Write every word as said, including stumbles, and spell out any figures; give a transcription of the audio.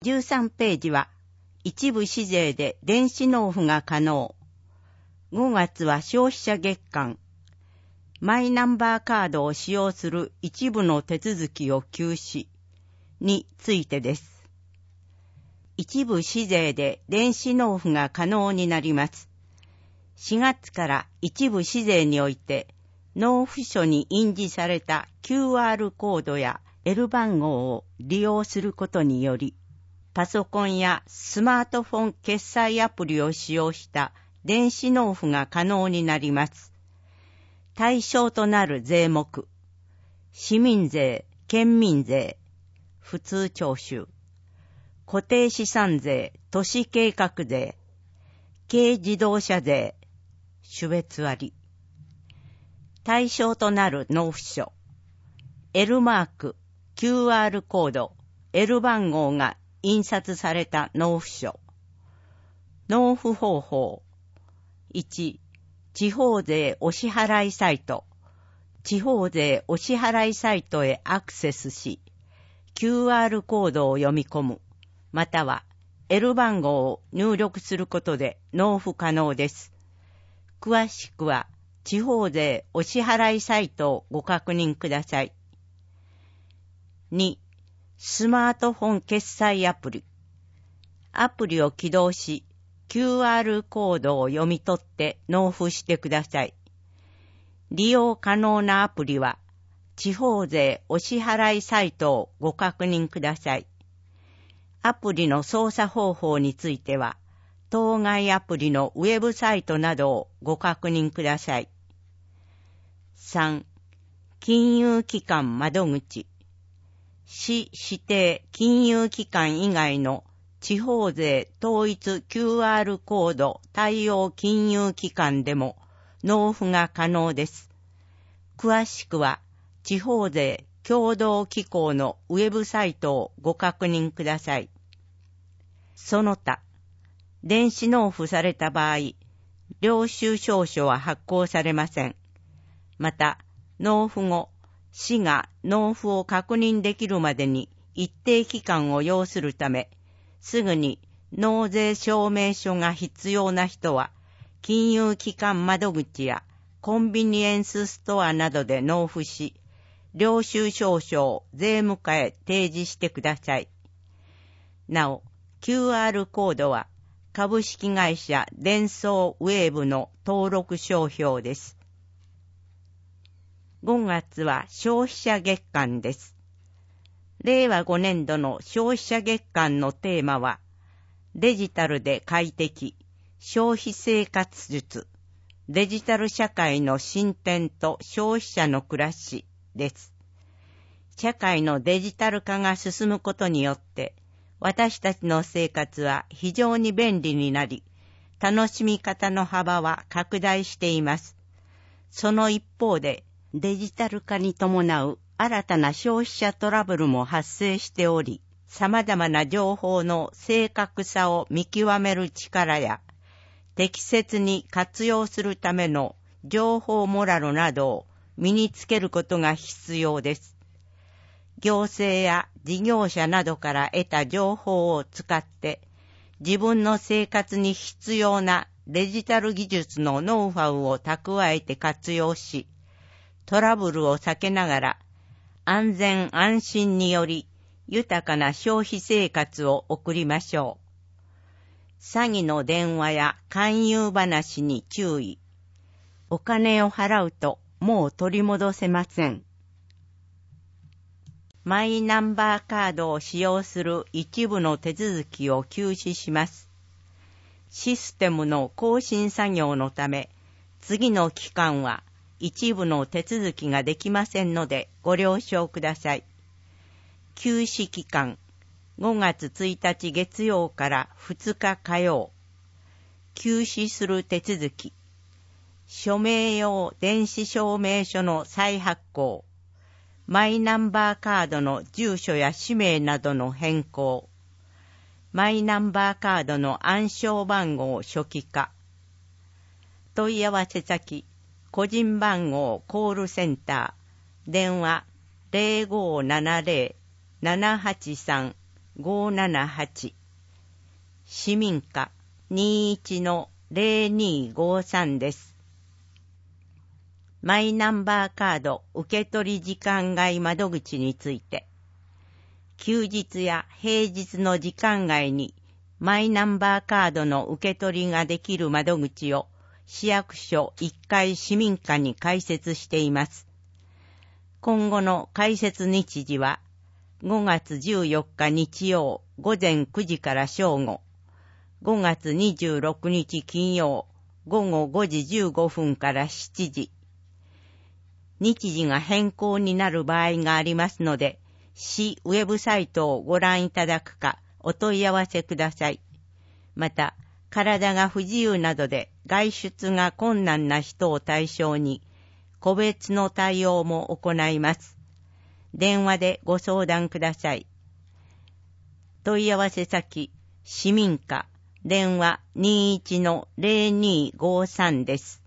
じゅうさんページは、一部市税で電子納付が可能。ごがつは消費者月間。マイナンバーカードを使用する一部の手続きを休止についてです。一部市税で電子納付が可能になります。しがつから一部市税において納付書に印字された キューアール コードや L 番号を利用することにより、パソコンやスマートフォン決済アプリを使用した電子納付が可能になります。対象となる税目、市民税、県民税、普通徴収、固定資産税、都市計画税、軽自動車税、種別割。対象となる納付書、L マーク、キューアール コード、L 番号が印刷された納付書。納付方法。いち、地方税お支払いサイト。地方税お支払いサイトへアクセスし、キューアール コードを読み込む、または L 番号を入力することで納付可能です。詳しくは地方税お支払いサイトをご確認ください。に、スマートフォン決済アプリ。アプリを起動し、キューアール コードを読み取って納付してください。利用可能なアプリは、地方税お支払いサイトをご確認ください。アプリの操作方法については、当該アプリのウェブサイトなどをご確認ください。さん、金融機関窓口。市指定金融機関以外の地方税統一 キューアール コード対応金融機関でも納付が可能です。詳しくは地方税協同機構のウェブサイトをご確認ください。その他、電子納付された場合、領収証書は発行されません。また、納付後、市が納付を確認できるまでに一定期間を要するため、すぐに納税証明書が必要な人は、金融機関窓口やコンビニエンスストアなどで納付し、領収証書を税務課へ提示してください。なお、キューアール コードは株式会社デンソーウェーブの登録商標です。ごがつは消費者月間です。れいわごねんどの消費者月間のテーマは、デジタルで快適、消費生活術、デジタル社会の進展と消費者の暮らしです。社会のデジタル化が進むことによって、私たちの生活は非常に便利になり、楽しみ方の幅は拡大しています。その一方で、デジタル化に伴う新たな消費者トラブルも発生しており、様々な情報の正確さを見極める力や、適切に活用するための情報モラルなどを身につけることが必要です。行政や事業者などから得た情報を使って、自分の生活に必要なデジタル技術のノウハウを蓄えて活用し、トラブルを避けながら、安全安心により豊かな消費生活を送りましょう。詐欺の電話や勧誘話に注意。お金を払うともう取り戻せません。マイナンバーカードを使用する一部の手続きを休止します。システムの更新作業のため、次の期間は一部の手続きができませんのでご了承ください。休止期間、ごがつついたち月曜からふつか火曜。休止する手続き、署名用電子証明書の再発行、マイナンバーカードの住所や氏名などの変更、マイナンバーカードの暗証番号初期化、問い合わせ先、個人番号コールセンター、電話 ゼロごーななゼロ ななはちさんごーななはち、市民課 にいちのぜろにーごーさん です。マイナンバーカード受取時間外窓口について、休日や平日の時間外にマイナンバーカードの受け取りができる窓口を市役所いっかい市民課に開設しています。今後の開設日時はごがつじゅうよっか日曜午前くじから正午、ごがつにじゅうろくにち金曜午後ごじじゅうごふんからしちじ、日時が変更になる場合がありますので、市ウェブサイトをご覧いただくかお問い合わせください。また、体が不自由などで外出が困難な人を対象に、個別の対応も行います。電話でご相談ください。問い合わせ先、市民課、電話 にいちのぜろにーごーさん です。